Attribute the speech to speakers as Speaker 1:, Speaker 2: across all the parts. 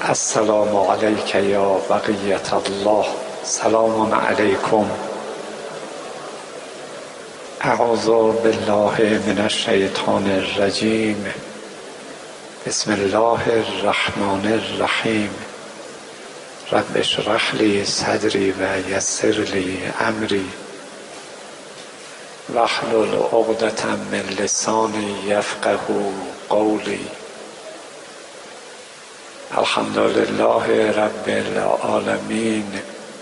Speaker 1: السلام علیک یا بقیة الله. سلام علیکم. اعوذ بالله من الشیطان الرجیم. بسم الله الرحمن الرحیم. رب اشرح لی صدری و یسر لی امری واحلل عقدة من لسانی یفقهوا قولی. الحمد لله رب العالمین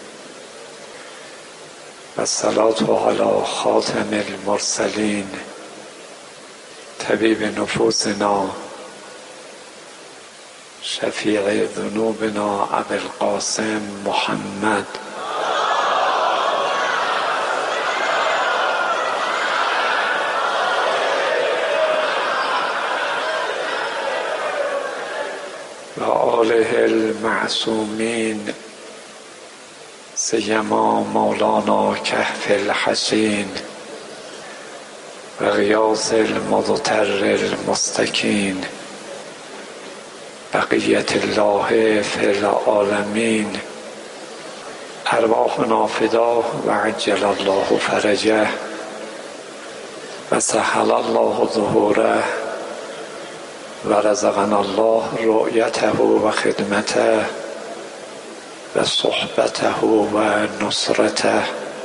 Speaker 1: و الصلاة علی خاتم المرسلین طبیب نفوسنا شفیع ذنوبنا ابی القاسم محمد و آله المعصومین سیما مولانا کهف الحسین و غیاث المضطر المستکین بقیت الله فی العالمین. ارواحنا فداه و عجل الله فرجه و سهل الله ظهوره و رزقنا الله رؤیته و خدمته و صحبته و نصرته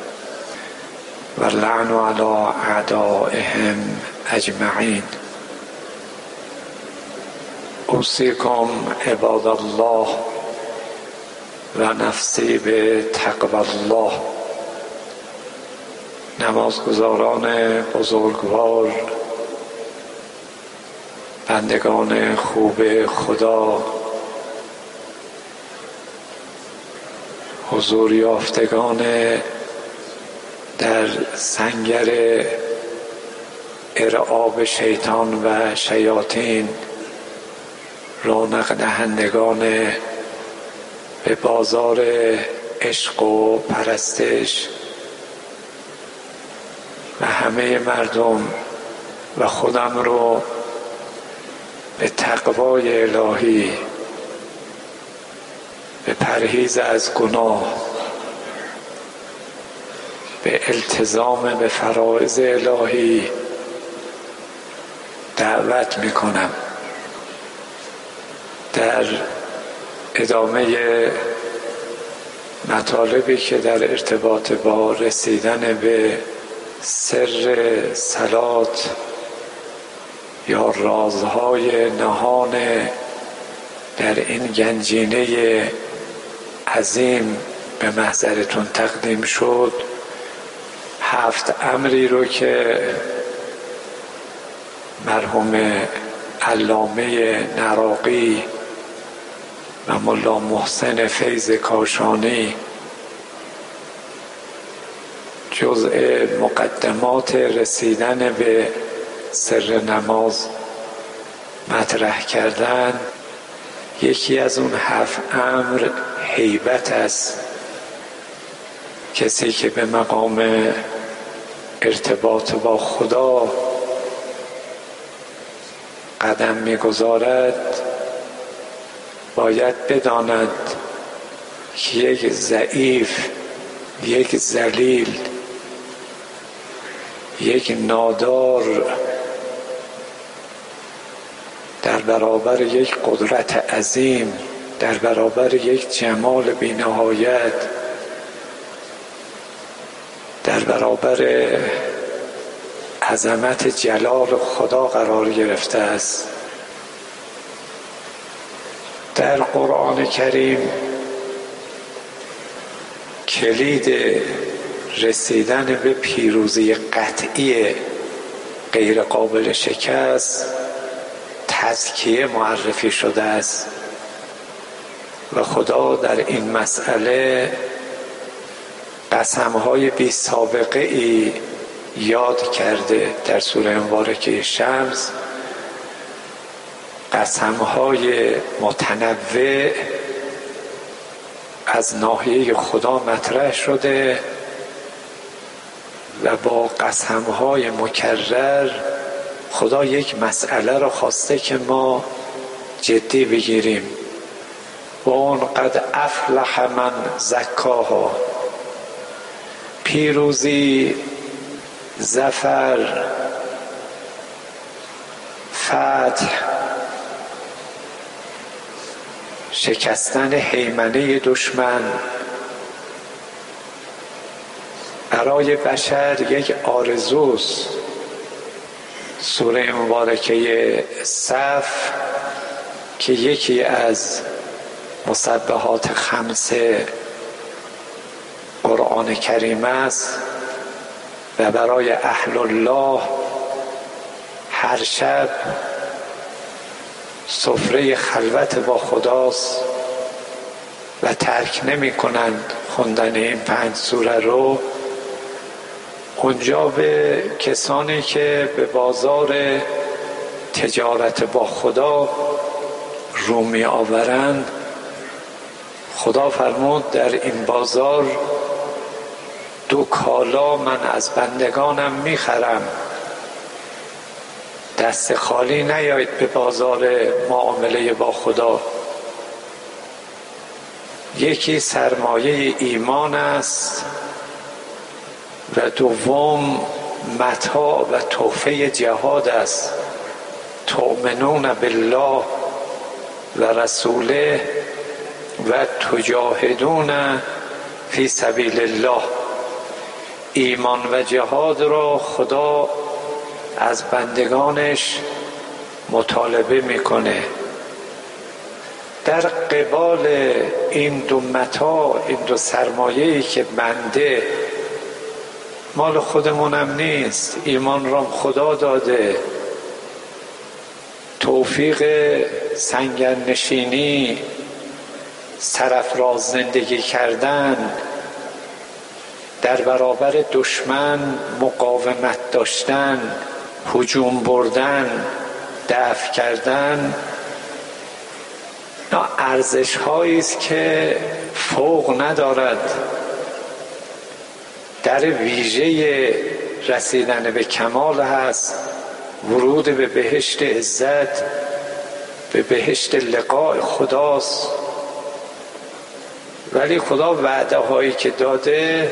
Speaker 1: و لعن علی اعدائهم اجمعین. اوصیکم عباد الله و نفسی به تقوی الله. نمازگزاران بزرگوار، بندگان خوب خدا، حضور یافتگان در سنگر ارعاب شیطان و شیاطین، رونق دهندگان به بازار عشق و پرستش و همه مردم و خودم رو به تقوای الهی، به پرهیز از گناه، به التزام به فرائض الهی دعوت میکنم. در ادامه مطالبی که در ارتباط با رسیدن به سر صلات یا رازهای نهان در این گنجینه عظیم به محضرتون تقدیم شد، 7 امری رو که مرحوم علامه نراقی و ملا محسن فیض کاشانی جزء مقدمات رسیدن به سر نماز مطرح کردن، یکی از اون 7 امر هیبت است. کسی که به مقام ارتباط با خدا قدم می‌گذارد باید بداند که یک ضعیف، یک ذلیل، یک نادار در برابر یک قدرت عظیم، در برابر یک جمال بی‌نهایت، در برابر عظمت جلال خدا قرار گرفته است. در قرآن کریم کلید رسیدن به پیروزی قطعی غیر قابل شکست تزکیه معرفی شده است و خدا در این مسئله قسم‌های بی سابقه ای یاد کرده. در سوره مبارکه شمس قسم‌های متنوع از ناحیه خدا مطرح شده و با قسم‌های مکرر خدا یک مسئله را خواسته که ما جدی بگیریم و اون قد افلح من زکاها. پیروزی، ظفر، فتح، شکستن هیمنه دشمن برای بشر یک آرزوست. سوره مبارکه صف که یکی از مسبحات 5 قرآن کریم است و برای اهل الله هر شب سفره خلوت با خداست و ترک نمی کنند خوندن این 5 سوره رو. اونجا به کسانی که به بازار تجارت با خدا رو می آورند، خدا فرمود در این بازار 2 کالا من از بندگانم می خرم، دست خالی نیایید به بازار معامله با خدا. یکی سرمایه ایمان است و دوم متاع و تحفه جهاد است. تؤمنون بالله و رسوله و تجاهدون فی سبیل الله. ایمان و جهاد را خدا از بندگانش مطالبه میکنه. در قبال این 2 متاع، این 2 سرمایه‌ای که بنده مال خودمونم نیست، ایمان را خدا داده، توفیق سنگر نشینی، سرافراز زندگی کردن، در برابر دشمن مقاومت داشتن، هجوم بردن، دفع کردن، اینا ارزش هایی است که فوق ندارد. در ویژه رسیدن به کمال هست، ورود به بهشت عزت، به بهشت لقاء خداست. ولی خدا وعده هایی که داده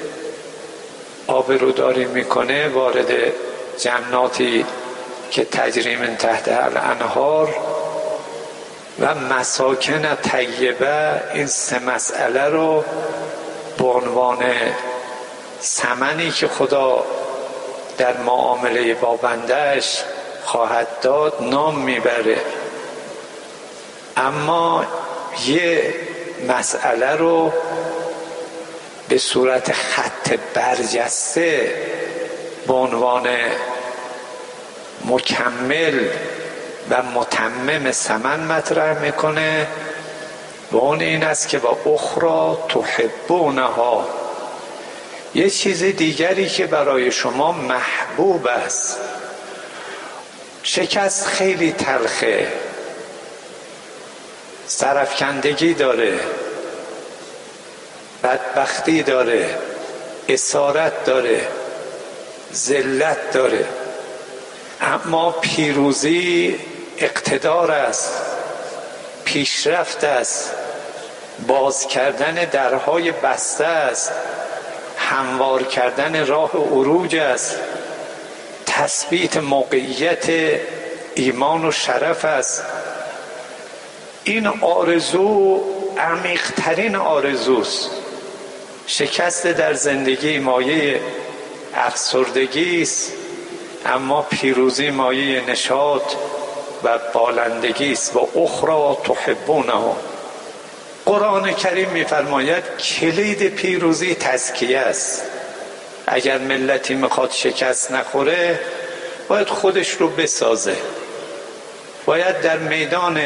Speaker 1: آبروداری میکنه، وارد جناتی که تجری من تحت الانهار و مساکن طیبه، این 3 مسئله رو به عنوان ثمنی که خدا در معامله با بندهش خواهد داد نام میبره. اما یه مسئله رو به صورت خط برجسته به عنوان مکمل و متمم ثمن مطرح میکنه و اون این است که با اخرى تحبونها، یه چیز دیگری که برای شما محبوب است. شکست خیلی تلخه، سرافکندگی داره، بدبختی داره، اسارت داره، ذلت داره، اما پیروزی اقتدار است، پیشرفت است، باز کردن درهای بسته است، هموار کردن راه عروج است، تثبیت موقعیت ایمان و شرف است. این آرزو عمیق‌ترین آرزوست. شکست در زندگی مایه افسردگی است، اما پیروزی مایه نشاط و بالندگی است. و اخرى تحبونها. قرآن کریم می‌فرماید کلید پیروزی تزکیه است. اگر ملتی میخواد شکست نخوره باید خودش رو بسازه، باید در میدان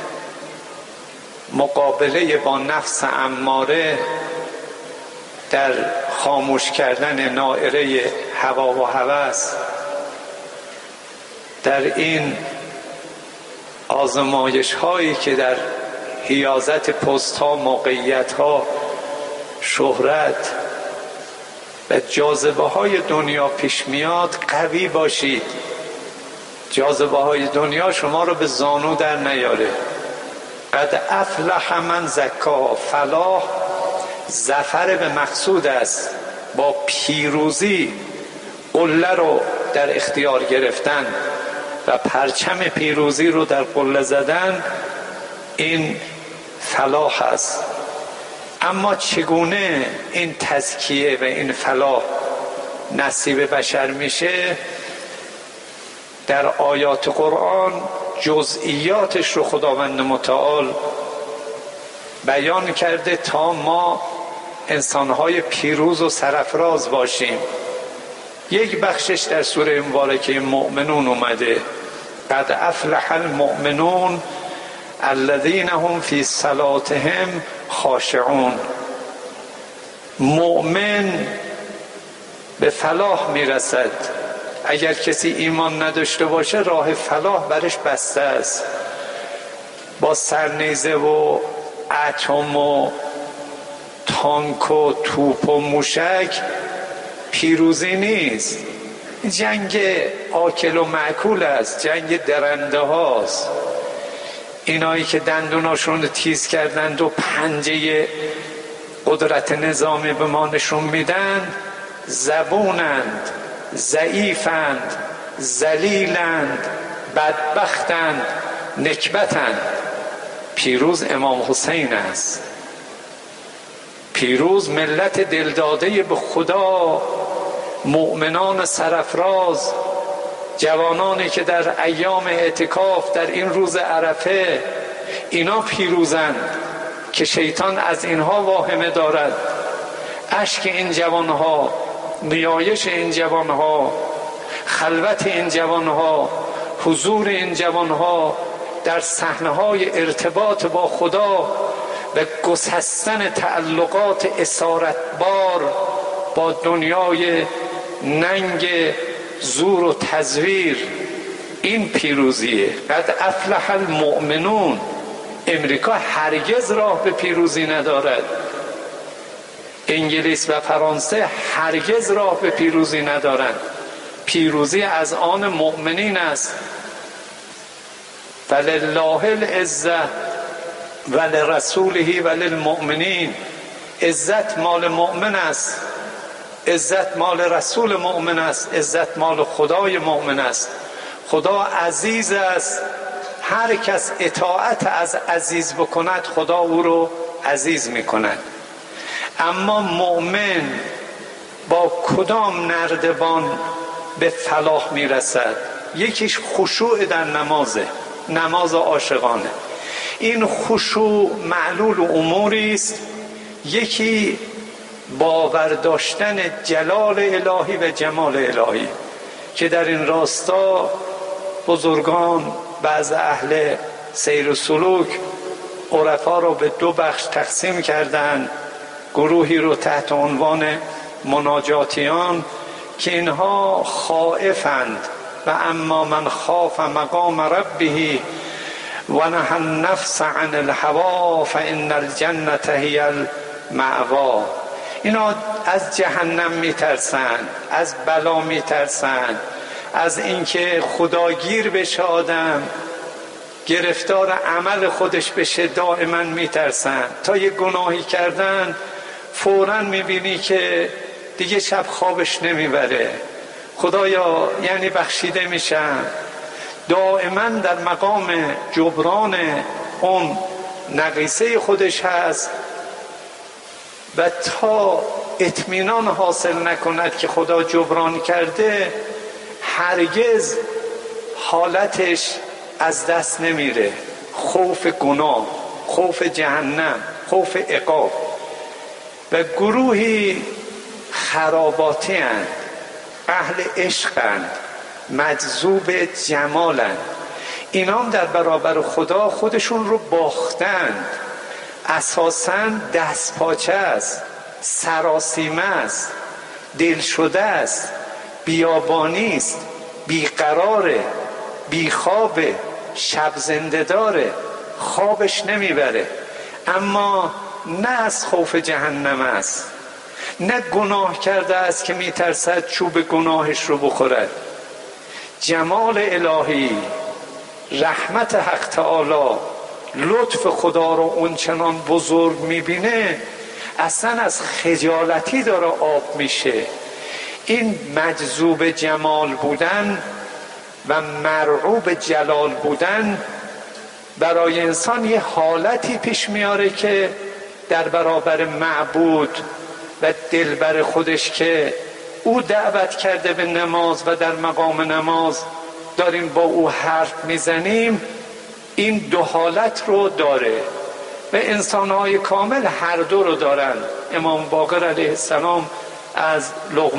Speaker 1: مقابله با نفس اماره، در خاموش کردن نائره هوا و هوس، در این آزمایش هایی که در حیازت پست ها، موقعیت ها، شهرت و جاذبه های دنیا پیش میاد، قوی باشید. جاذبه های دنیا شما رو به زانو در نیاره. قد افلح من زکا. فلاح ظفر به مقصود است، با پیروزی قله رو در اختیار گرفتن و پرچم پیروزی رو در قله زدن، این فلاح است. اما چگونه این تزکیه و این فلاح نصیب بشر میشه؟ در آیات قرآن جزئیاتش رو خداوند متعال بیان کرده تا ما انسانهای پیروز و سرفراز باشیم. یک بخشش در سوره مبارکه مؤمنون اومده، قد افلح المؤمنون الذین هم فی صلاتهم خاشعون. مؤمن به فلاح میرسد. اگر کسی ایمان نداشته باشه راه فلاح برش بسته است. با سرنیزه و اتم و تانک و توپ و موشک پیروزی نیست. جنگ آکل و معکول است، جنگ درنده هاست. اینایی که دندوناشون رو تیز کردند و پنجه قدرت نظامی به ما نشون میدن، زبونند، ضعیفند، ذلیلند، بدبختند، نکبتند. پیروز امام حسین است. پیروز ملت دلداده به خدا، مؤمنان سرفراز، جوانانی که در ایام اعتکاف در این روز عرفه، اینا پیروزند که شیطان از اینها واهمه دارد. اشک این جوانها، نیایش این جوانها، خلوت این جوانها، حضور این جوانها در صحنه‌های ارتباط با خدا و گسستن تعلقات اسارتبار با دنیای ننگ زور و تزویر، این پیروزیه. قد افلح المؤمنون. امریکا هرگز راه به پیروزی ندارد. انگلیس و فرانسه هرگز راه به پیروزی ندارند. پیروزی از آن مؤمنین است. ولله العزة ولرسوله وللمؤمنین. عزت مال مؤمن است، عزت مال رسول مؤمن است، عزت مال خدای مؤمن است. خدا عزیز است. هر کس اطاعت از عزیز بکند خدا او رو عزیز میکند. اما مؤمن با کدام نردبان به فلاح میرسد؟ یکیش خشوع در نمازه، نماز عاشقانه. این خشوع معلول اموری است. یکی باور داشتن جلال الهی و جمال الهی که در این راستا بزرگان بعض اهل سیر و سلوک عرفا رو به دو بخش تقسیم کردند. گروهی رو تحت عنوان مناجاتیان که اینها خائفند و اما من خاف مقام ربه و نهى النفس عن الهوى فان الجنة هی المأوی. اینا از جهنم میترسن، از بلا میترسن، از اینکه خداگیر بشه آدم، گرفتار عمل خودش بشه، دائما میترسن. تا یه گناهی کردن فوراً میبینی که دیگه شب خوابش نمیبره، خدایا یعنی بخشیده میشم. دائما در مقام جبران اون نقیصه خودش هست و تا اطمینان حاصل نکند که خدا جبران کرده هرگز حالتش از دست نمیره. خوف گناه، خوف جهنم، خوف عقاب. و گروهی خراباتی هستند، اهل عشقند، مجذوب جمالند. اینا هم در برابر خدا خودشون رو باختند. اساساً دست پاچه است، سراسیمه است، دل شده است، بیابانی است، بیقراره، بیخوابه، شب زنده داره، خوابش نمیبره. اما نه از خوف جهنم است، نه گناه کرده است که میترسد چوب گناهش رو بخورد. جمال الهی، رحمت حق تعالی، لطف خدا رو اون چنان بزرگ میبینه، اصلا از خجالتی داره آب میشه. این مجذوب جمال بودن و مرعوب جلال بودن برای انسان یه حالتی پیش میاره که در برابر معبود و دلبر خودش که او دعوت کرده به نماز و در مقام نماز داریم با او حرف میزنیم، این دو حالت رو داره و انسان‌های کامل هر دو رو دارن. امام باقر علیه السلام از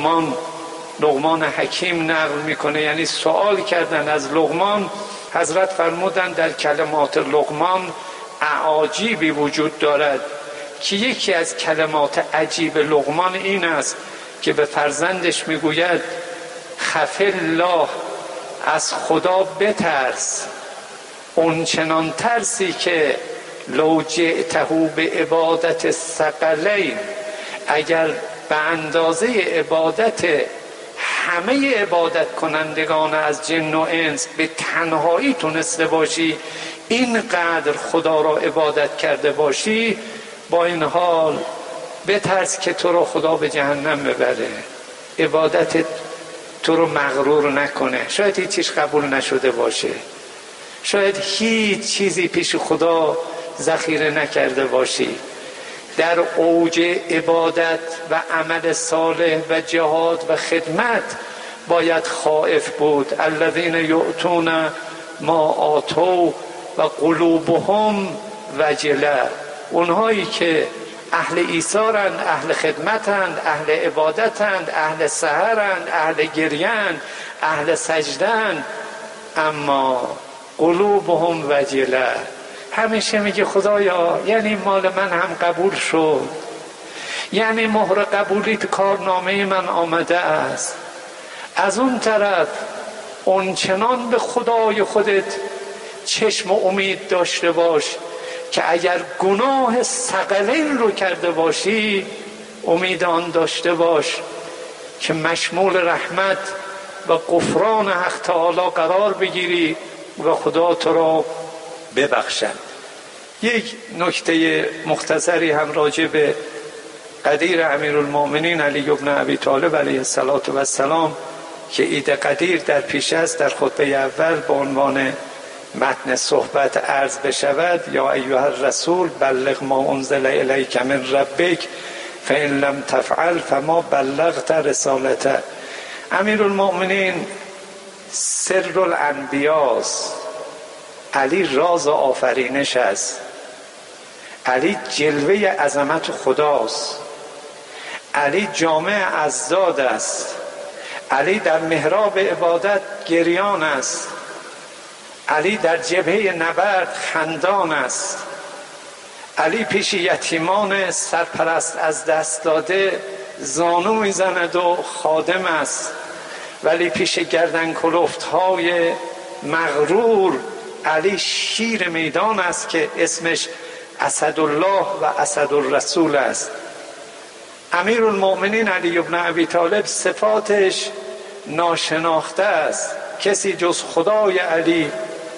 Speaker 1: لقمان حکیم نقل میکنه، یعنی سوال کردن از لقمان، حضرت فرمودن در کلمات لقمان اعاجیبی وجود دارد که یکی از کلمات عجیب لقمان این است که به فرزندش میگوید خف الله، از خدا بترس، اون چنان ترسی که لو جئته به عبادت الثقلین، اگر به اندازه عبادت همه عبادت کنندگان از جن و انس به تنهایی تونسته باشی، اینقدر خدا را عبادت کرده باشی، با این حال بترس که تو را خدا به جهنم ببره، عبادت تو رو مغرور نکنه. شاید هیچ چیز قبول نشده باشه، شاید هیچ چیزی پیش خدا ذخیره نکرده باشی. در اوج عبادت و عمل صالح و جهاد و خدمت باید خائف بود. الذین یؤتون ما آتوا و قلوبهم وجله، اونهایی که اهل ایثارند، اهل خدمتند، اهل عبادتند، اهل سحرند، اهل گریند، اهل سجدند، اما قلوبهم وجله، همیشه میگه خدایا یعنی مال من هم قبول شد، یعنی مهر قبولی تو کارنامه من آمده است. از اون طرف اون چنان به خدای خودت چشم و امید داشته باش که اگر گناه ثقلین رو کرده باشی، امید آن داشته باش که مشمول رحمت و غفران حق تعالی قرار بگیری و خدا تو را ببخشد. یک نکته مختصری هم راجع به قدیر امیرالمؤمنین علی بن ابی طالب علیه السلام که عید قدیر در پیش است، در خطبه اول به عنوان متن صحبت عرض بشود: یا ایها الرسول بلغ ما انزل الیک من ربک فان لم تفعل فما بلغت رسالته. امیرالمؤمنین سر الانبیاست، علی راز آفرینش است، علی جلوه عظمت خداست، علی جامع اضداد است، علی در محراب عبادت گریان است، علی در جبهه نبرد خندان است، علی پیش یتیمان سرپرست از دست داده زانو میزند و خادم است، ولی پیش گردن کلفت‌های مغرور علی شیر میدان است که اسمش اسدالله و اسدالرسول است. امیرالمؤمنین علی بن ابی طالب صفاتش ناشناخته است. کسی جز خدای علی،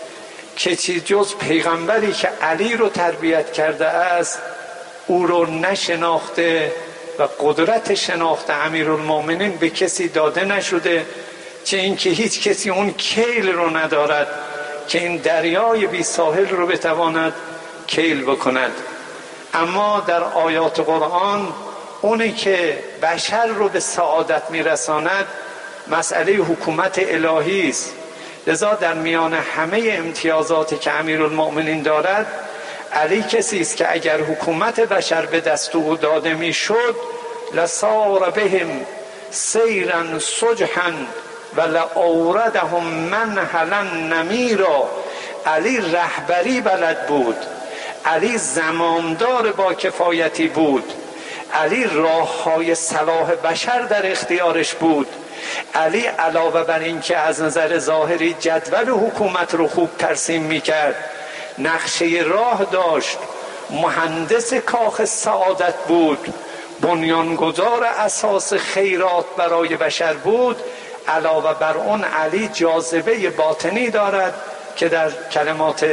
Speaker 1: کسی جز پیغمبری که علی رو تربیت کرده است او رو نشناخته و قدرت شناخت امیرالمؤمنین به کسی داده نشده، چه اینکه هیچ کسی اون کیل رو ندارد که این دریای بی ساحل رو بتواند کیل بکند. اما در آیات قرآن اونی که بشر رو به سعادت میرساند مسئله حکومت الهی است. لذا در میان همه امتیازاتی که امیرالمؤمنین دارد، علی کسی است که اگر حکومت بشر به دست او داده میشد لصار بهم سیرا سجحا و لآوردهم منهلا نمیرا. علی رهبری بلد بود، علی زمامدار با کفایتی بود، علی راههای صلاح بشر در اختیارش بود. علی علاوه بر این که از نظر ظاهری جدول حکومت رو خوب ترسیم میکرد، نقشه راه داشت، مهندس کاخ سعادت بود، بنیانگذار اساس خیرات برای بشر بود. علاوه بر اون علی جاذبه باطنی دارد که در کلمات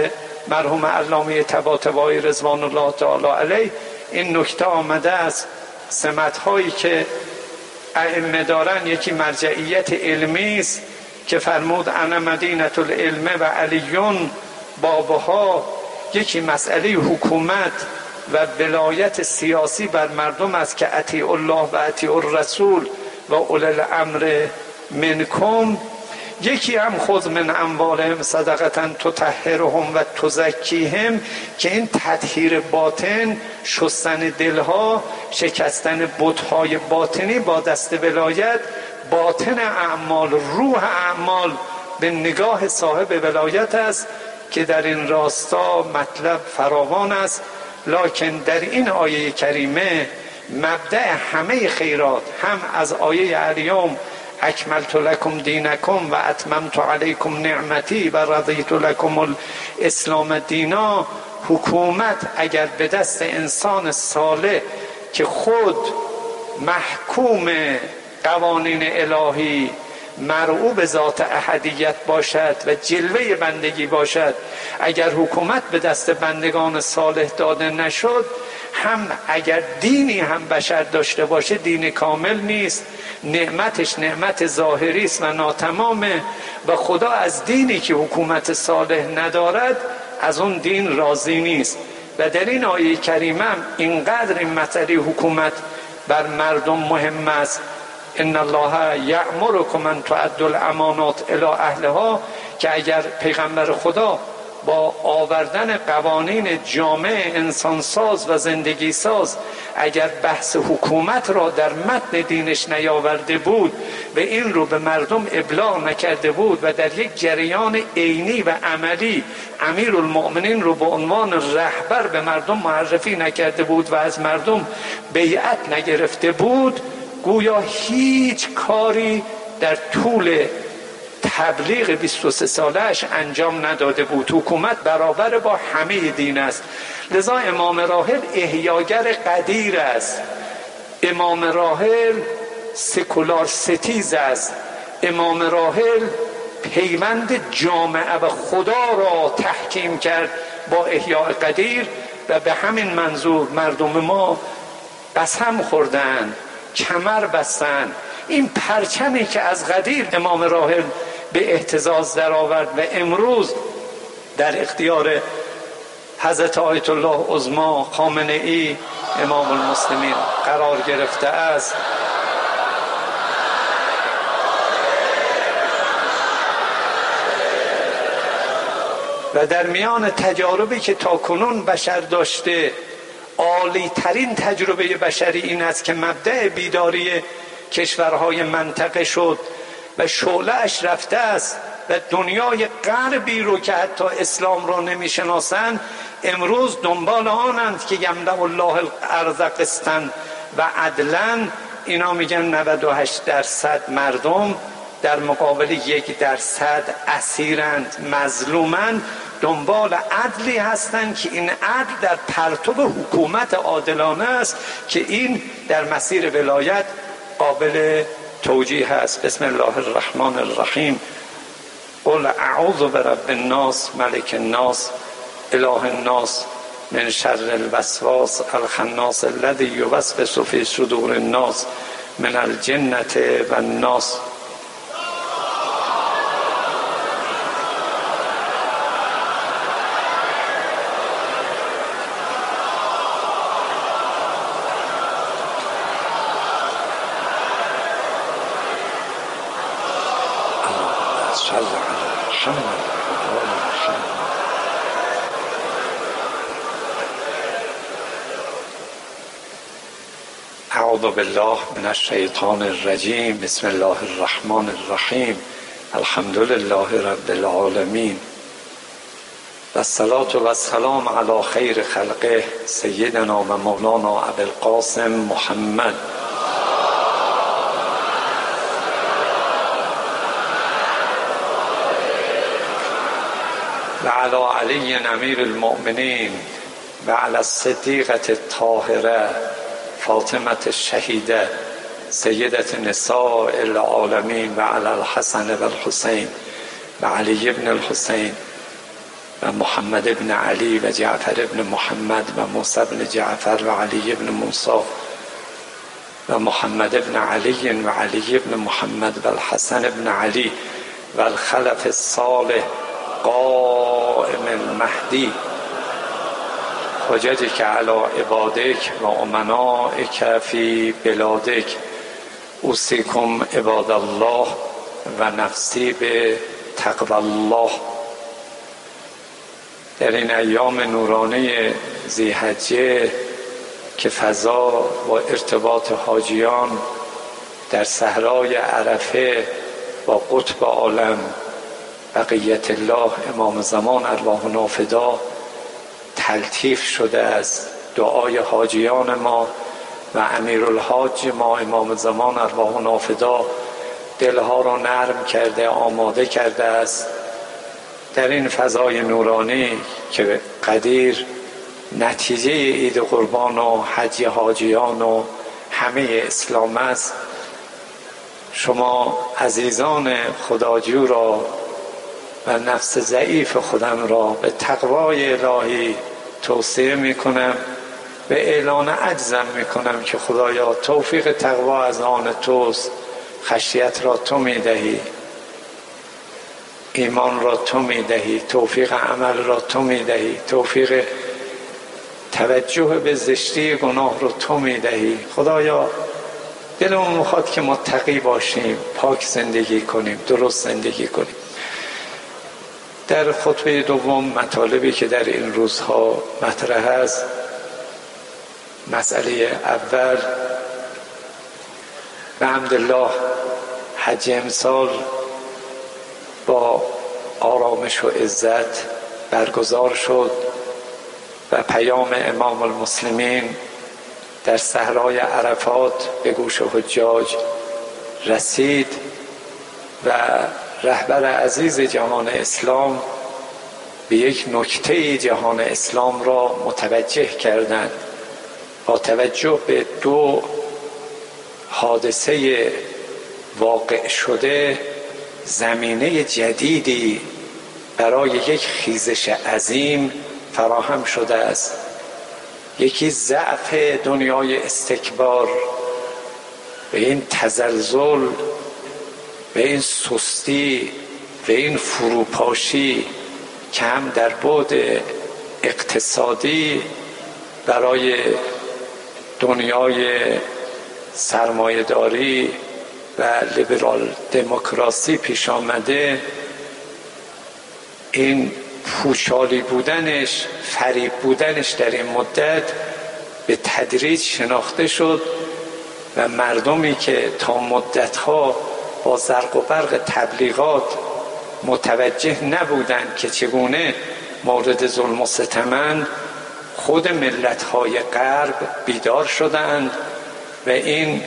Speaker 1: مرحوم علامه طباطبایی رضوان الله تعالی علیه این نکته آمده است. سمت‌هایی که ائمه دارن یکی مرجعیت علمی است که فرمود انا مدینه العلم و علیون بابها. یکی مسئله حکومت و ولایت سیاسی بر مردم است که اطیعوا الله و اطیعوا الرسول و اولی الامر منکم. یکی هم خذ من اموالهم صدقه تطهرهم و تزکیهم که این تطهیر باطن، شستن دلها، شکستن بت‌های باطنی با دست ولایت، باطن اعمال، روح اعمال به نگاه صاحب ولایت است که در این راستا مطلب فراوان است. لکن در این آیه کریمه مبدأ همه خیرات، هم از آیه الیوم اکملت لکم دینکم و اتممت علیکم نعمتی و رضیت لکم الاسلام دینا، حکومت اگر به دست انسان صالح که خود محکوم قوانین الهی، مرعوب ذات احدیت باشد و جلوه بندگی باشد، اگر حکومت به دست بندگان صالح داده نشد، هم اگر دینی هم بشر داشته باشه دین کامل نیست، نعمتش نعمت ظاهری است و ناتمامه و خدا از دینی که حکومت صالح ندارد از اون دین راضی نیست. و در این آیه کریمه اینقدر این مسئله حکومت بر مردم مهم است. ان الله یأمرکم ان تؤدوا الامانات الی اهلها، که اگر پیغمبر خدا با آوردن قوانین جامع انسانساز و زندگی ساز اگر بحث حکومت را در متن دینش نیاورده بود و این رو به مردم ابلاغ نکرده بود و در یک جریان عینی و عملی امیرالمؤمنین رو به عنوان رهبر به مردم معرفی نکرده بود و از مردم بیعت نگرفته بود، گویا هیچ کاری در طول تبلیغ 23 سالهش انجام نداده بود. حکومت برابر با همه دین است. لذا امام راحل احیاگر قدیر است، امام راحل سکولار ستیز است، امام راحل پیوند جامعه و خدا را تحکیم کرد با احیاء قدیر و به همین منظور مردم ما قسم خوردن، کمر بستن. این پرچمی که از قدیر امام راحل به اهتزاز در آورد و امروز در اختیار حضرت آیت الله عظما خامنه ای امام المسلمین قرار گرفته است، و در میان تجاربی که تاکنون بشر داشته عالی ترین تجربه بشری این است که مبدأ بیداری کشورهای منطقه شد و شعله اش رفته است و دنیای غربی رو که حتی اسلام رو نمیشناسند امروز دنبال آنند که یملأ الله الارض قسطا و عدلا. اینا میگن 98% مردم در مقابل 1% اسیرند، مظلومند، دنبال عدلی هستند که این عدل در پرتو حکومت عادلانه است که این در مسیر ولایت قابل توجیه است. بسم الله الرحمن الرحیم. قل اعوذ برب الناس ملک الناس اله الناس من شر الوسواس الخناس الذی یوسوس فی صدور الناس من الجنة و الناس. اعوذ بالله من الشیطان الرجیم. بسم الله الرحمن الرحیم. الحمد لله رب العالمین و الصلاة و السلام علی خیر خلقه سیدنا و مولانا ابی القاسم محمد و علی علی امیر المؤمنین و علی الصدیقة الطاهره فاطمة الشهیده سیدة نساء العالمین و علی الحسن و الحسین و علی ابن الحسین و محمد ابن علی و جعفر ابن محمد و موسی ابن جعفر و علی ابن موسی و محمد ابن علی و علی ابن محمد و الحسن ابن علی و الخلف الصالح قائم المهدی حججك على عبادك و امنائك فی بلادك اوصیکم عباد الله و نفسی به تقوی الله. در این ایام نورانی ذی‌حجه که فضا و ارتباط حاجیان در صحرای عرفه با قطب عالم بقیت الله امام زمان ارواحنا فدا تلطیف شده است، دعای حاجیان ما و امیرالحاج ما امام زمان ارواحنا فدا دلها را نرم کرده، آماده کرده است. در این فضای نورانی که قدیر نتیجه عید قربان و حج حاجیان و همه اسلام است، شما عزیزان خداجو را و نفس ضعیف خودم را به تقوای الهی توصیه میکنم، به اعلان عجزم میکنم که خدایا توفیق تقوا از آن توست، خشیت را تو میدهی، ایمان را تو میدهی، توفیق عمل را تو میدهی، توفیق توجه به زشتی گناه را تو میدهی. خدایا دلمون میخواد که متقی باشیم، پاک زندگی کنیم، درست زندگی کنیم. در خطبه دوم مطالبی که در این روزها مطرح است، مسئله اول به حمدالله حج امسال با آرامش و عزت برگزار شد و پیام امام المسلمین در صحرای عرفات به گوش حجاج رسید و رهبر عزیز جهان اسلام به یک نکته جهان اسلام را متوجه کردند. با توجه به دو حادثه واقع شده زمینه جدیدی برای یک خیزش عظیم فراهم شده است. یکی ضعف دنیای استکبار، به این تزلزل، به این سستی، به این فروپاشی که هم در بعد اقتصادی برای دنیای سرمایه‌داری و لیبرال دموکراسی پیش آمده، این پوشالی بودنش، فریب بودنش در این مدت به تدریج شناخته شد و مردمی که تا مدتها با زرق و برق تبلیغات متوجه نبودند که چگونه مورد ظلم و ستمند، خود ملت‌های غرب بیدار شدند و این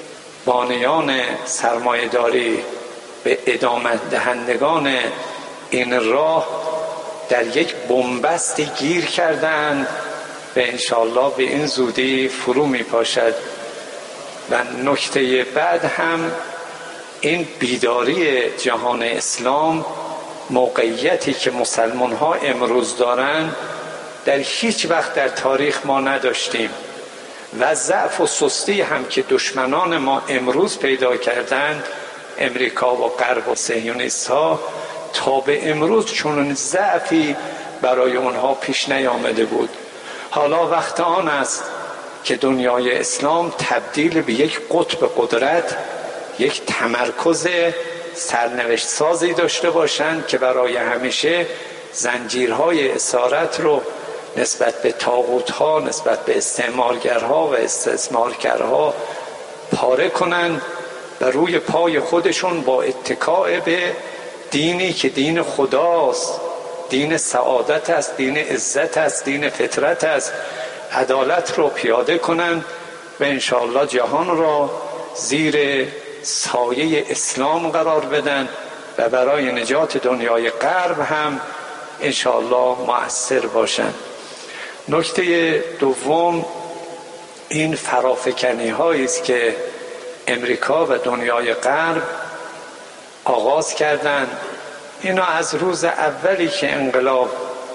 Speaker 1: بانیان سرمایه‌داری به ادامه دهندگان این راه در یک بنبستی گیر کردند و انشاءالله به این زودی فرو می پاشد. و نکته بعد هم این بیداری جهان اسلام، موقعیتی که مسلمان ها امروز دارند در هیچ وقت در تاریخ ما نداشتیم و ضعف و سستی هم که دشمنان ما امروز پیدا کردند، امریکا و غرب و صهیونیست ها، تا به امروز چون ضعفی برای اونها پیش نیامده بود. حالا وقت آن است که دنیای اسلام تبدیل به یک قطب قدرت، یک تمرکز سرنوشت سازی داشته باشند که برای همیشه زنجیرهای اسارت رو نسبت به طاغوت‌ها، نسبت به استعمارگرها و استثمارگرها پاره کنند و روی پای خودشون با اتکاء به دینی که دین خداست، دین سعادت است، دین عزت است، دین فطرت است، عدالت رو پیاده کنند و انشاءالله جهان را زیر سایه اسلام قرار بدن و برای نجات دنیای غرب هم انشاءالله مؤثر باشند. نکته دوم این فرافکنی هایی است که امریکا و دنیای غرب آغاز کردند. اینا از روز اولی که انقلاب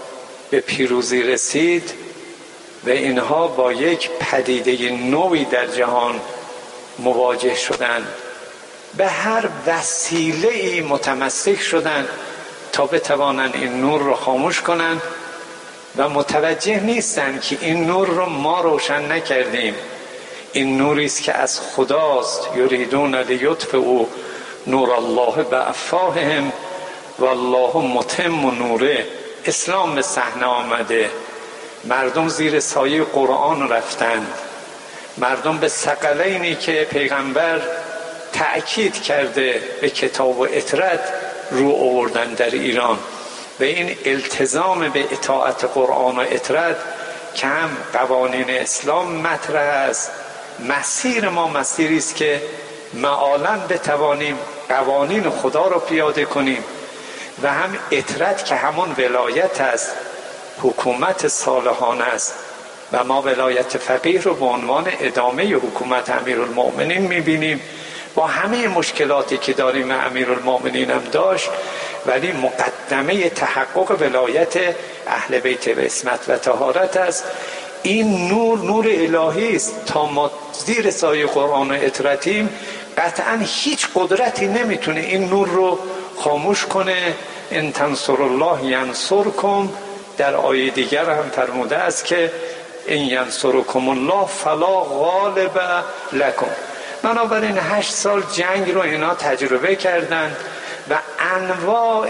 Speaker 1: به پیروزی رسید و اینها با یک پدیده نوعی در جهان مواجه شدند، به هر وسیله‌ای متمسک شدند تا بتوانند این نور رو خاموش کنند و متوجه نیستند که این نور رو ما روشن نکردیم. این نوری است که از خداست. یریدون لیطفئوا نور الله بافواههم والله متم نوره. اسلام به صحنه آمده، مردم زیر سایه قرآن رفتند، مردم به ثقلینی که پیغمبر تأکید کرده به کتاب و اطرت رو آوردن در ایران و این التزام به اطاعت قرآن و اطرت که هم قوانین اسلام مطرح است. مسیر ما مسیری است که معالاً بتوانیم قوانین خدا رو پیاده کنیم و هم اطرت که همون ولایت است، حکومت صالحانه است و ما ولایت فقیه رو به عنوان ادامه حکومت امیرالمؤمنین میبینیم. با همه مشکلاتی که داریم امیرالمؤمنین هم داشت، ولی مقدمه تحقق ولایت اهل بیت و عصمت و طهارت است. این نور الهی است. تا ما زیر سایه قرآن و اطرتیم قطعا هیچ قدرتی نمیتونه این نور رو خاموش کنه. ان تنصر الله ینصرکم. در آیه دیگر هم فرموده است که ان ینصرکم الله فلا غالب لکم. بنابراین 8 سال جنگ رو اینا تجربه کردند و انواع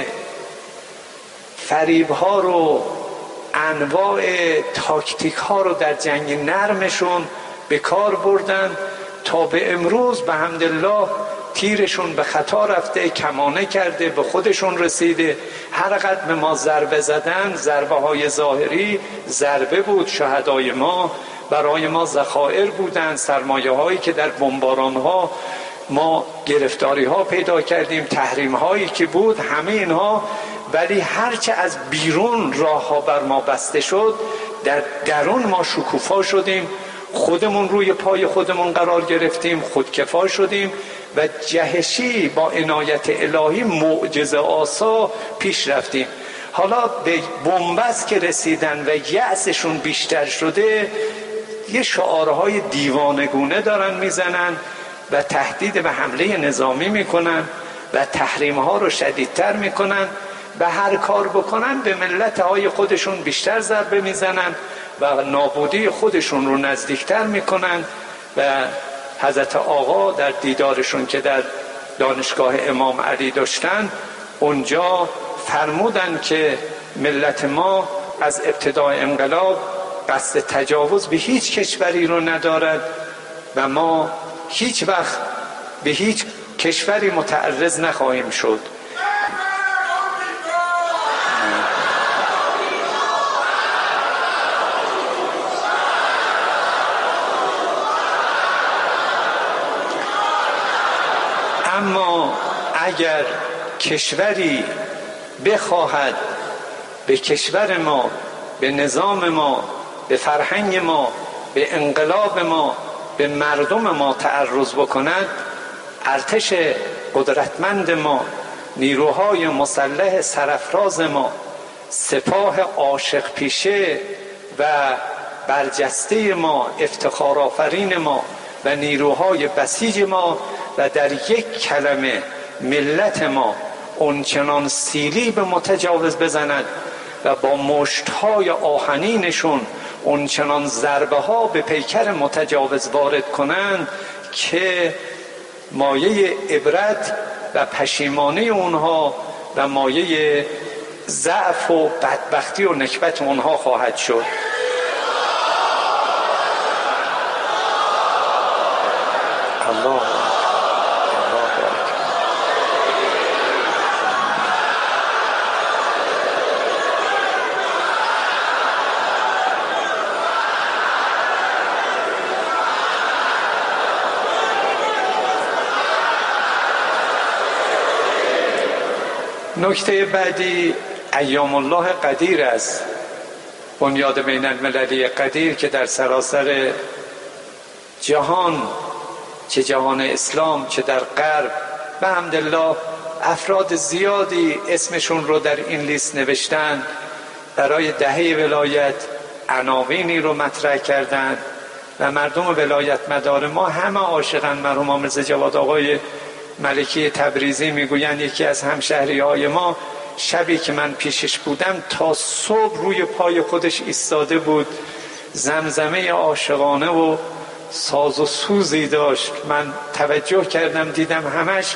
Speaker 1: فریب ها رو، انواع تاکتیک ها رو در جنگ نرمشون به کار بردن تا به امروز به حمدالله تیرشون به خطا رفته، کمانه کرده، به خودشون رسیده. هر قدر به ما ضربه زدن، ضربه های ظاهری ضربه بود، شهدای ما برای ما ذخایر بودن، سرمایه هایی که در بمباران ها ما گرفتاری ها پیدا کردیم، تحریم هایی که بود، همه اینها. ولی هرچه از بیرون راه ها بر ما بسته شد، در درون ما شکوفا شدیم، خودمون روی پای خودمون قرار گرفتیم، خودکفا شدیم و جهشی با عنایت الهی معجزه آسا پیش رفتیم. حالا به بنبست که رسیدن و یأسشون بیشتر شده، یه شعارهای دیوانگونه دارن میزنن و تهدید به حمله نظامی میکنن و تحریم ها رو شدیدتر میکنن و هر کار بکنن به ملت های خودشون بیشتر ضربه میزنن و نابودی خودشون رو نزدیکتر میکنن. و حضرت آقا در دیدارشون که در دانشگاه امام علی داشتن، اونجا فرمودن که ملت ما از ابتدای انقلاب قصد تجاوز به هیچ کشوری رو ندارد و ما هیچ وقت به هیچ کشوری متعرض نخواهیم شد. اما اگر کشوری بخواهد به کشور ما، به نظام ما، به فرهنگ ما، به انقلاب ما، به مردم ما تعرض بکند، ارتش قدرتمند ما، نیروهای مسلح سرافراز ما، سپاه عاشق پیشه و برجسته ما، افتخار آفرین ما و نیروهای بسیج ما و در یک کلمه ملت ما اونچنان سیلی به متجاوز بزند و با مشتهای آهنینشون اونچنان ضربه ها به پیکر متجاوز وارد کنند که مایه عبرت و پشیمانی اونها و مایه ضعف و بدبختی و نکبت اونها خواهد شد. الله نکته بعدی ایام الله قدیر است، بنیاد بین المللی قدیر که در سراسر جهان، چه جهان اسلام چه در غرب، به حمدالله افراد زیادی اسمشون رو در این لیست نوشتن. برای دهه ولایت عناوینی رو مطرح کردن و مردم ولایت مدار ما همه عاشقن. مرحوم میرزا جواد آقای ملکی تبریزی میگویند یکی از همشهریهای ما شبی که من پیشش بودم تا صبح روی پای خودش ایستاده بود، زمزمه عاشقانه و ساز و سوزی داشت. من توجه کردم دیدم همش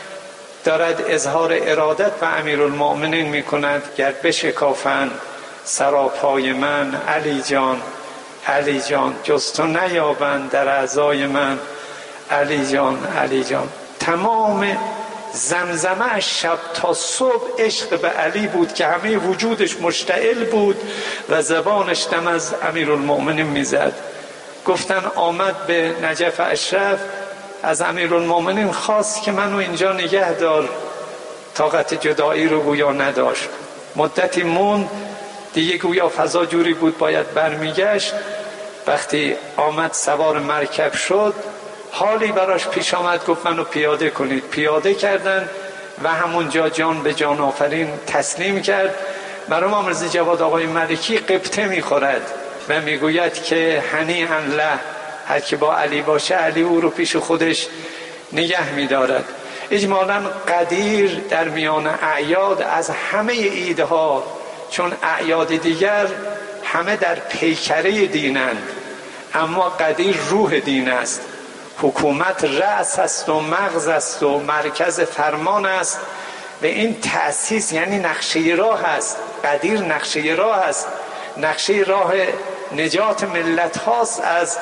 Speaker 1: دارد اظهار ارادت به امیرالمؤمنین میکند. گر بشکافند سراپای من، علی جان علی جان، جز تو نیابند در اعضای من، علی جان علی جان. تمام زمزمه از شب تا صبح عشق به علی بود که همه وجودش مشتعل بود و زبانش دم از امیرالمؤمنین میزد. گفتن آمد به نجف اشرف، از امیرالمؤمنین خواست که منو اینجا نگه دار، طاقت جدایی رو گویا نداشت. مدتی موند دیگه، گویا فضا جوری بود باید برمیگشت. وقتی آمد سوار مرکب شد حالی براش پیش آمد، گفت منو پیاده کنید. پیاده کردن و همونجا جان به جان آفرین تسلیم کرد. مرحوم میرزا جواد آقای ملکی قبطه میخورد و میگوید که هنیئا له، هر که با علی باشه علی او رو پیش خودش نگه میدارد. اجمالاً قدیر در میان اعیاد از همه عیدها، چون اعیاد دیگر همه در پیکره دینند، اما قدیر روح دین است. حکومت رأس است و مغز است و مرکز فرمان است و این تأسیس یعنی نقشه راه است. قدیر نقشه راه است، نقشه راه نجات ملت هاست از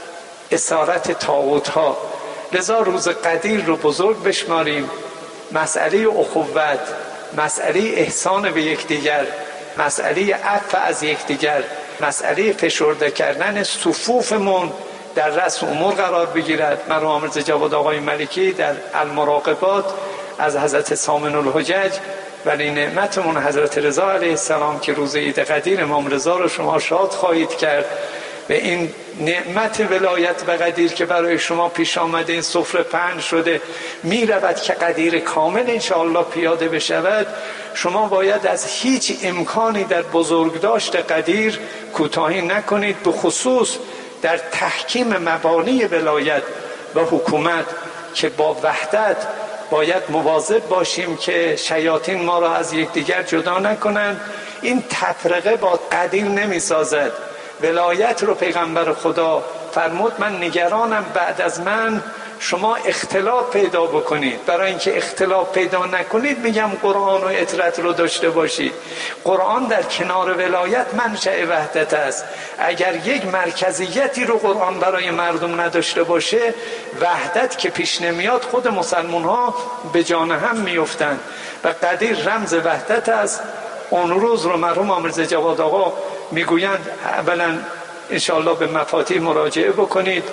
Speaker 1: اسارت طاغوت ها. لذا روز قدیر رو بزرگ بشماریم. مسئله اخوت، مسئله احسان به یکدیگر، مسئله عفو از یکدیگر، مسئله فشرده کردن صفوفمون در رأس امور قرار بگیرد. مرحوم میرزا جواد آقای ملکی در المراقبات از حضرت سامن الحجج ولی نعمتمون حضرت رضا علیه السلام که روز عید قدیر امام رضا رو شما شاد خواهید کرد و این نعمت ولایت به قدیر که برای شما پیش آمده، این سفره پهن شده، می رود که قدیر کامل انشاءالله پیاده بشود. شما باید از هیچ امکانی در بزرگداشت قدیر کوتاهی نکنید، به خصوص در تحکیم مبانی ولایت و حکومت که با وحدت باید مواظب باشیم که شیاطین ما را از یکدیگر جدا نکنند. این تفرقه با قدیر نمی سازد. ولایت رو پیغمبر خدا فرمود من نگرانم بعد از من شما اختلاف پیدا بکنید. برای اینکه اختلاف پیدا نکنید میگم قرآن و اطرت رو داشته باشید. قرآن در کنار ولایت منشأ وحدت است. اگر یک مرکزیتی رو قرآن برای مردم نداشته باشه، وحدت که پیش نمیاد، خود مسلمان ها به جان هم میفتند و قدیر رمز وحدت است. اون روز رو مرحوم میرزا جواد آقا میگویند اولا انشاءالله به مفاتیح مراجعه بکنید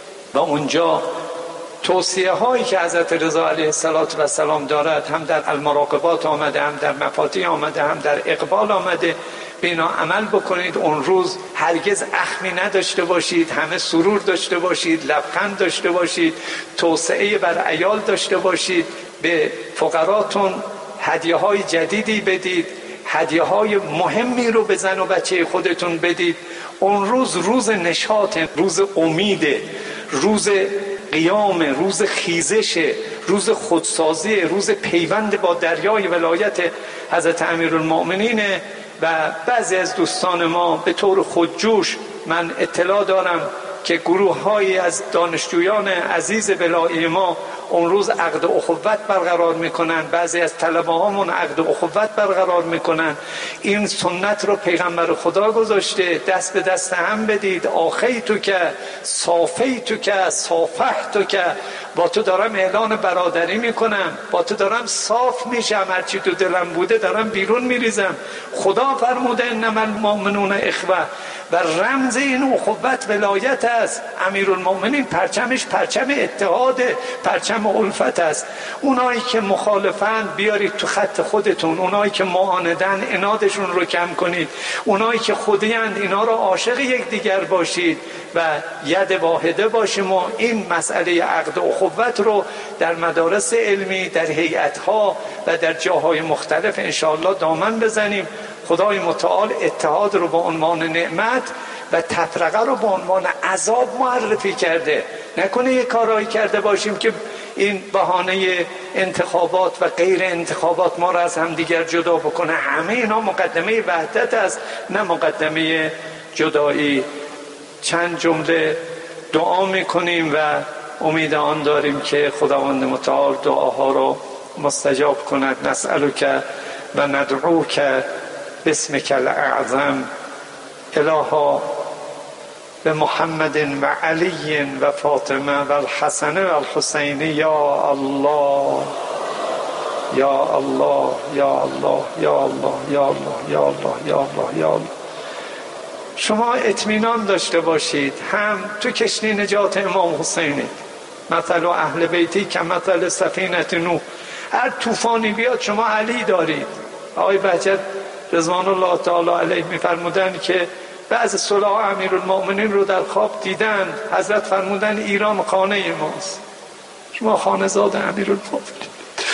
Speaker 1: و اونجا توصیه هایی که حضرت رضا علیه السلام دارد هم در المراقبات آمده، هم در مفاتیح آمده، هم در اقبال آمده، به اینا عمل بکنید. اون روز هرگز اخمی نداشته باشید، همه سرور داشته باشید، لبخند داشته باشید، توسعه بر عیال داشته باشید، به فقراتون هدیه های جدیدی بدید، هدیه های مهمی رو به زن و بچه خودتون بدید. اون روز روز نشاط، روز امید، روز قیام، روز خیزش، روز خودسازی، روز پیوند با دریای ولایت حضرت امیرالمؤمنین. و بعضی از دوستان ما به طور خودجوش من اطلاع دارم که گروه هایی از دانشجویان عزیز ولایی ما اون روز عقد اخوت برقرار میکنن، بعضی از طلبه هامون عقد اخوت برقرار میکنن. این سنت رو پیغمبر خدا گذاشته، دست به دست هم بدید. آخی تو که صافی تو که صافح تو که، با تو دارم اعلان برادری میکنم، با تو دارم صاف میشم، هرچی تو دلم بوده دارم بیرون میریزم. خدا فرموده انما المؤمنون اخوه و رمز این اخوت ولایت است. امیرالمؤمنین پرچمش پرچم اتحاد، پرچم الفت است. اونایی که مخالفند بیارید تو خط خودتون، اونایی که معاندن عنادشون رو کم کنید، اونایی که خودیند اینا رو عاشق یکدیگر باشید و ید واحده باشیم و این مسئله عقد اخوت رو در مدارس علمی، در هیئت‌ها و در جاهای مختلف انشاءالله دامن بزنیم. خدای متعال اتحاد رو به عنوان نعمت و تفرقه رو به عنوان عذاب معرفی کرده. نکنه یه کارایی کرده باشیم که این بهانه انتخابات و غیر انتخابات ما رو از هم دیگر جدا بکنه. همه اینا مقدمه وحدت است، نه مقدمه جدایی. چند جمله دعا میکنیم و امید آن داریم که خداوند متعال دعاها رو مستجاب کند. نسألک و ندعوک باسمک الاعظم الها به محمد و علی و فاطمه و الحسن و الحسین یا الله یا الله یا الله یا الله یا الله یا الله یا الله یا الله. شما اطمینان داشته باشید هم تو کشتی نجات امام حسینی، مثل اهل بیتی که مثل سفینه نوح. هر طوفانی بیاد شما علی دارید. آقای بهجت رضوان الله تعالی علیه میفرمودن که بعض صلح امیرالمؤمنین رو در خواب دیدن، حضرت فرمودن ایران خانه ماست، شما خانه زاد امیرالمؤمنین،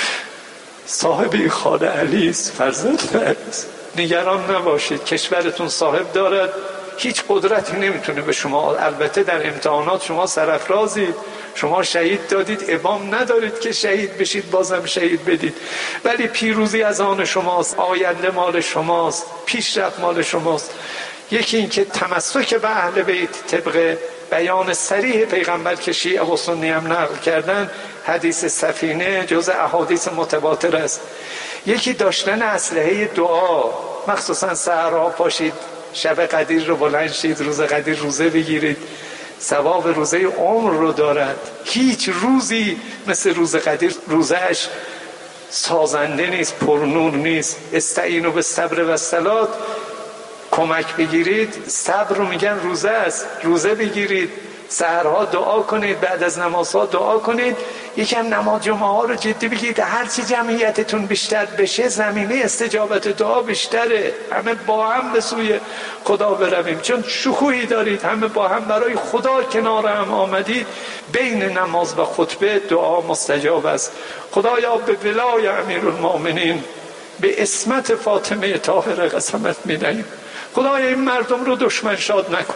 Speaker 1: صاحب این خانه علی است، فرزند علی است. نگران نباشید، کشورتون صاحب دارد، هیچ قدرتی نمیتونه به شما. البته در امتحانات شما سرافرازید، شما شهید دادید، ابام ندارید که شهید بشید بازم شهید بدید، ولی پیروزی از آن شماست، آینده مال شماست، پیشرفت مال شماست. یکی این که تمسک به اهل بیت طبق بیان صریح پیغمبر که شیعه و سنی هم نقل کردن، حدیث سفینه جز احادیث متواتر است. یکی داشتن اسلحه دعا، مخصوصا سحرها پاشید شب قدیر رو بلند شید، روز قدیر روزه بگیرید، ثواب روزه عمر رو دارد. هیچ روزی مثل روز قدیر روزش سازنده نیست، پرنور نیست. استعینوا بالصبر والصلاة، کمک بگیرید. صبر رو میگن روزه است، روزه بگیرید، سحرها دعا کنید، بعد از نمازها دعا کنید. یکم نماز جمعه ها رو جدی بگیرید. هرچی جمعیتتون بیشتر بشه زمینه استجابت دعا بیشتره. همه با هم به سوی خدا برویم، چون شکوهی دارید، همه با هم برای خدا کنار هم آمدید. بین نماز و خطبه دعا مستجاب است. خدایا به ولای امیرالمؤمنین، به عصمت فاطمه طاهره قسمت می‌دهیم. خدایا این مردم رو دشمن شاد نکن.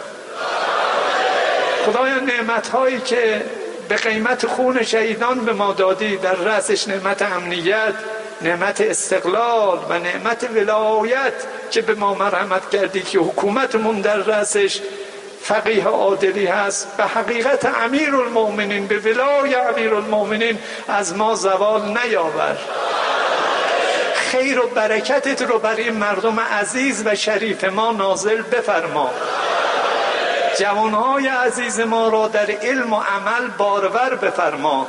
Speaker 1: خدایا نعمت‌هایی که به قیمت خون شهیدان به ما دادی، در رأسش نعمت امنیت، نعمت استقلال و نعمت ولایت که به ما مرحمت کردی، که حکومتمون در رأسش فقیه عادلی هست. به حقیقت امیرالمؤمنین، به ولای امیرالمؤمنین از ما زوال نیاور. خیر و برکتت رو برای این مردم عزیز و شریف ما نازل بفرما. جوانهای عزیز ما را در علم و عمل بارور بفرما.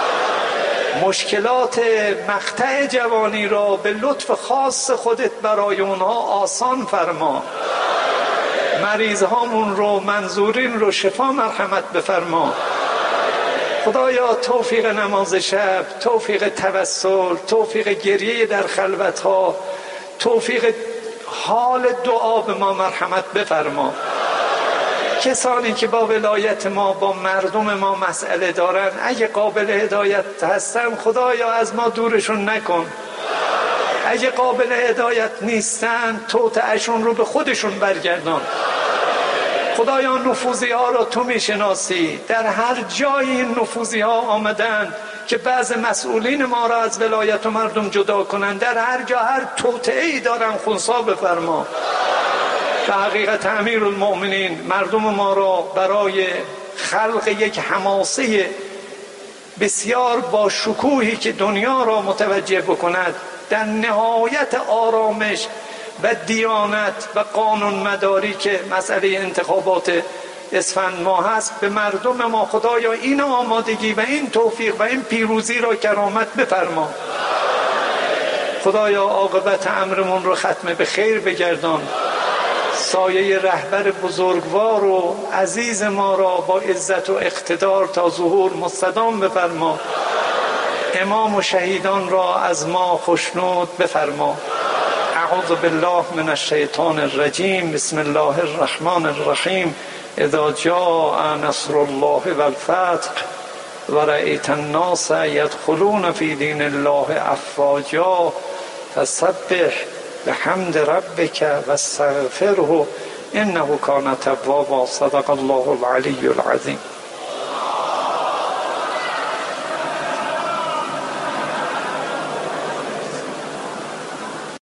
Speaker 1: مشکلات مقطع جوانی را به لطف خاص خودت برای اونها آسان فرما. مریض هامون رو، منظورین رو شفا مرحمت بفرما. خدایا توفیق نماز شب، توفیق توسل، توفیق گریه در خلوتها، توفیق حال دعا به ما مرحمت بفرما. کسانی که با ولایت ما، با مردم ما مسئله دارن، اگه قابل هدایت هستن خدایا از ما دورشون نکن. اگه قابل هدایت نیستن توطئه‌شون رو به خودشون برگردان. خدایا نفوذی ها را تو میشناسی. در هر جای این نفوذی ها آمدند که بعض مسئولین ما را از ولایت و مردم جدا کنند، در هر جا هر توطئه‌ای دارن خنثی بفرما. به حقیقت امیرالمؤمنین مردم ما را برای خلق یک حماسه بسیار با شکوهی که دنیا را متوجه بکند، در نهایت آرامش و دیانت و قانون مداری که مسئله انتخابات اسفند ما هست، به مردم ما خدایا این آمادگی و این توفیق و این پیروزی را کرامت بفرما. خدایا عاقبت امرمون رو ختم به خیر بگردان. سایه رهبر بزرگوار و عزیز ما را با عزت و اقتدار تا ظهور مستدام بفرما. امام و شهیدان را از ما خوشنود بفرما. اعوذ بالله من الشیطان الرجیم. بسم الله الرحمن الرحیم. اذا جاء نصر الله والفتح ورأیت الناس يدخلون في دین الله افواجا فسبح بحمد ربک و استغفره انه کان توابا. صدق الله العلی العظیم.